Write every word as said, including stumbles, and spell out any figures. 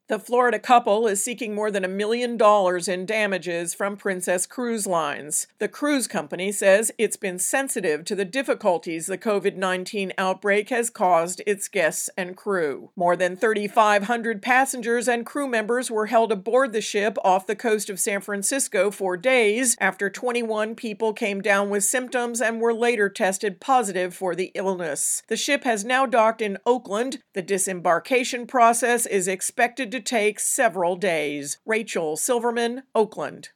The Florida couple is seeking more than a million dollars in damages from Princess Cruise Lines. The cruise company says it's been sensitive to the difficulties the COVID nineteen outbreak has caused its guests and crew. More than thirty-five hundred passengers and crew members were held aboard the ship off the coast of San Francisco for days after twenty-one people came down with symptoms and were later tested positive for the illness. The ship has now docked in Oakland. The disembarkation process is expected to take several days. Rachel Silverman, Oakland.